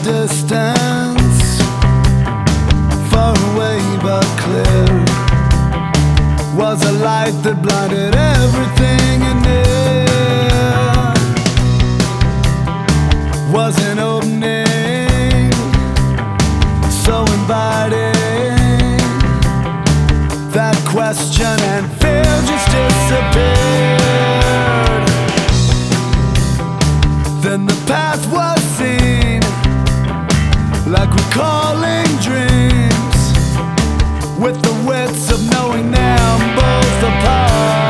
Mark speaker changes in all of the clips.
Speaker 1: distance, far away but clear, was a light that blinded everything in it. Was an opening so inviting, that question and fear just disappeared. Then the path was seen, like recalling dreams, with the wits of knowing them both apart.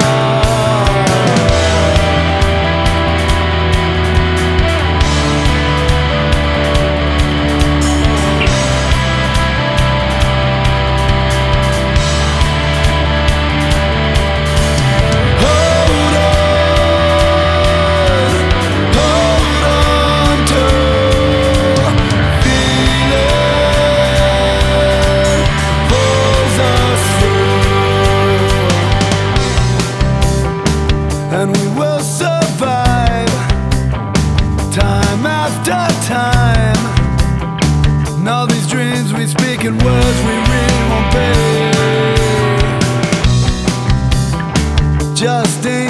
Speaker 1: And we will survive time after time. And all these dreams we speak in words we really won't be. Just in